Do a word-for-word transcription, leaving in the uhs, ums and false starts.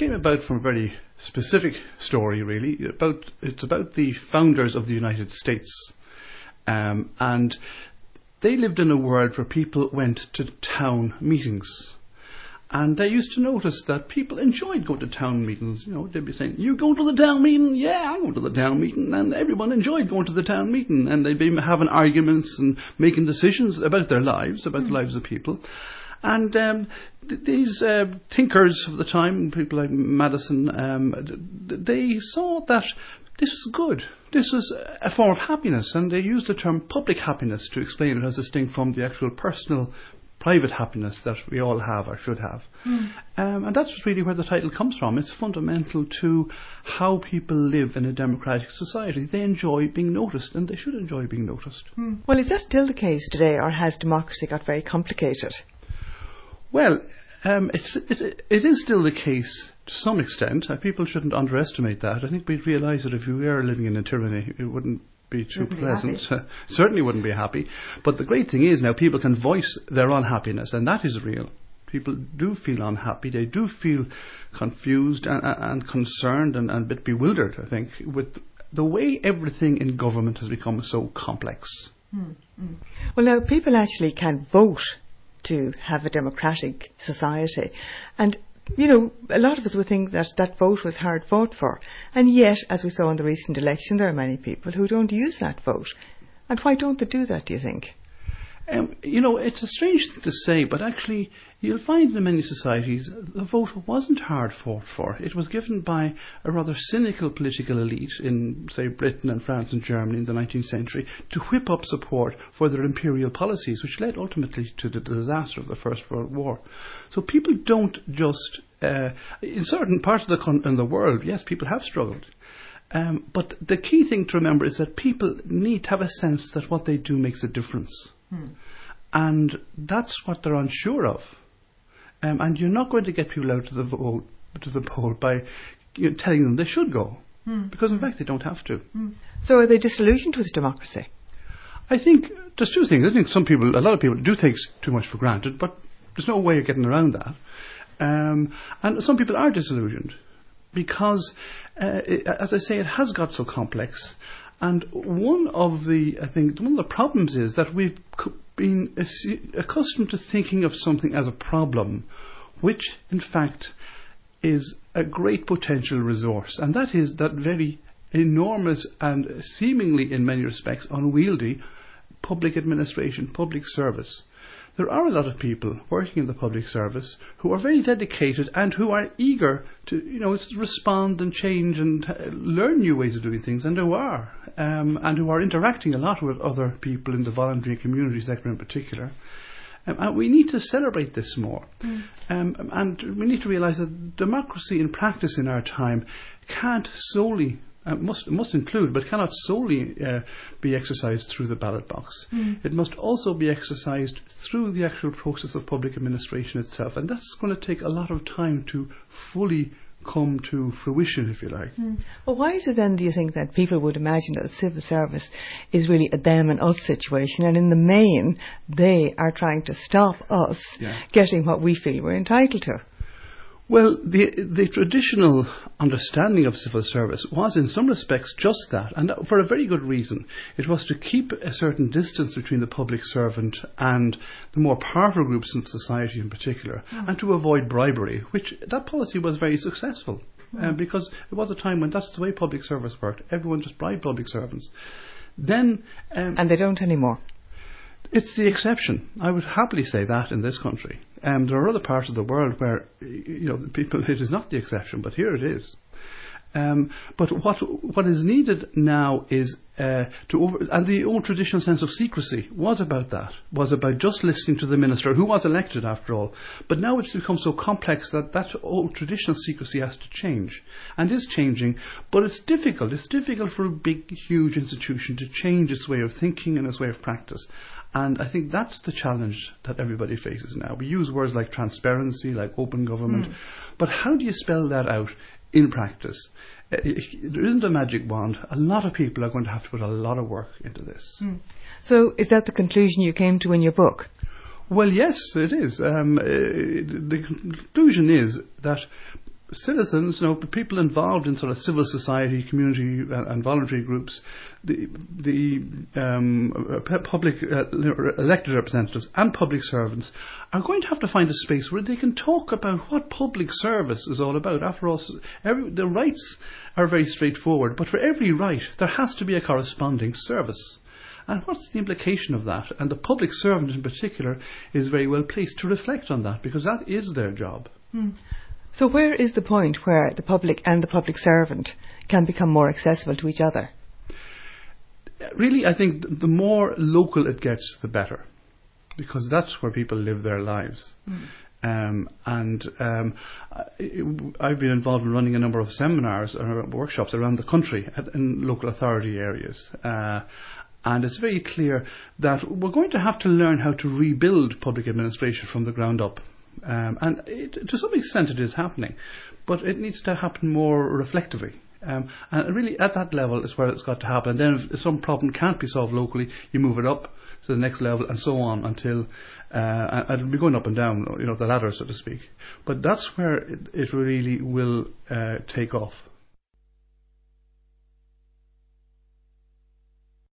came about from a very specific story, really. About It's about the founders of the United States. Um, and they lived in a world where people went to town meetings. And they used to notice that people enjoyed going to town meetings. You know, they'd be saying, "You going to the town meeting?" "Yeah, I'm going to the town meeting." And everyone enjoyed going to the town meeting. And they'd be having arguments and making decisions about their lives, about mm. the lives of people. And um, th- these uh, thinkers of the time, people like Madison, um, th- they saw that this was good. This was a form of happiness. And they used the term public happiness to explain it as distinct from the actual personal private happiness that we all have or should have. Mm. Um, and that's really where the title comes from. It's fundamental to how people live in a democratic society. They enjoy being noticed, and they should enjoy being noticed. Mm. Well, is that still the case today, or has democracy got very complicated? Well, um, it's, it's, it is still the case to some extent. Uh, people shouldn't underestimate that. I think we'd realise that if we were living in a tyranny, it wouldn't be too wouldn't pleasant. Be uh, certainly wouldn't be happy. But the great thing is now people can voice their unhappiness, and that is real. People do feel unhappy. They do feel confused and, and concerned and, and a bit bewildered, I think, with the way everything in government has become so complex. Mm, mm. Well, now, people actually can vote to have a democratic society. And you know, a lot of us would think that that vote was hard fought for. And yet, as we saw in the recent election, there are many people who don't use that vote. And why don't they do that, do you think? Um, you know, it's a strange thing to say, but actually, you'll find in many societies the vote wasn't hard fought for. It was given by a rather cynical political elite in, say, Britain and France and Germany in the nineteenth century to whip up support for their imperial policies, which led ultimately to the disaster of the First World War. So people don't just, uh, in certain parts of the, con- in the world, yes, people have struggled. Um, but the key thing to remember is that people need to have a sense that what they do makes a difference. Hmm. And that's what they're unsure of. Um, and you're not going to get people out to the vote, to the poll by you know, telling them they should go. Hmm. Because in fact they don't have to. Hmm. So are they disillusioned with democracy? I think there's two things. I think some people, a lot of people do take too much for granted, but there's no way of getting around that. Um, and some people are disillusioned because, uh, it, as I say, it has got so complex. And one of the, I think, one of the problems is that we've been accustomed to thinking of something as a problem, which in fact is a great potential resource. And that is that very enormous and seemingly, in many respects, unwieldy public administration, public service. There are a lot of people working in the public service who are very dedicated and who are eager to, you know, respond and change and uh, learn new ways of doing things, and who are, um, and who are interacting a lot with other people in the voluntary community sector in particular. Um, and we need to celebrate this more. Mm. Um, and we need to realise that democracy in practice in our time can't solely Uh, must must include, but cannot solely uh, be exercised through the ballot box. Mm. It must also be exercised through the actual process of public administration itself, and that's going to take a lot of time to fully come to fruition, if you like. Mm. Well, why is it then, do you think, that people would imagine that civil service is really a them and us situation, and in the main they are trying to stop us yeah. getting what we feel we're entitled to? Well, the the traditional understanding of civil service was in some respects just that, and for a very good reason. It was to keep a certain distance between the public servant and the more powerful groups in society in particular, mm. and to avoid bribery, which that policy was very successful, mm. um, because it was a time when that's the way public service worked. Everyone just bribed public servants. Then, um, and they don't anymore. It's the exception. I would happily say that in this country. Um, there are other parts of the world where, you know, people, it is not the exception, but here it is. Um, but what what is needed now is uh, to over, and the old traditional sense of secrecy was about that, was about just listening to the minister, who was elected after all. But now it's become so complex that that old traditional secrecy has to change, and is changing. But it's difficult. It's difficult for a big, huge institution to change its way of thinking and its way of practice. And I think that's the challenge that everybody faces now. We use words like transparency, like open government, mm. but how do you spell that out in practice? Uh, there isn't a magic wand. A lot of people are going to have to put a lot of work into this. Mm. So is that the conclusion you came to in your book? Well, yes, it is. Um, uh, the conclusion is that citizens, you know, people involved in sort of civil society, community uh, and voluntary groups, the the um, uh, public uh, elected representatives and public servants are going to have to find a space where they can talk about what public service is all about. After all, every, the rights are very straightforward, but for every right there has to be a corresponding service. And what's the implication of that? And the public servant in particular is very well placed to reflect on that, because that is their job. Hmm. So where is the point where the public and the public servant can become more accessible to each other? Really, I think the more local it gets, the better, because that's where people live their lives. Mm. Um, and um, I've been involved in running a number of seminars or workshops around the country at, in local authority areas. Uh, and it's very clear that we're going to have to learn how to rebuild public administration from the ground up. Um, and it, to some extent it is happening, but it needs to happen more reflectively. Um, and really at that level is where it's got to happen. And then if some problem can't be solved locally, you move it up to the next level and so on until uh, and it'll be going up and down, you know, the ladder, so to speak. But that's where it, it really will uh, take off.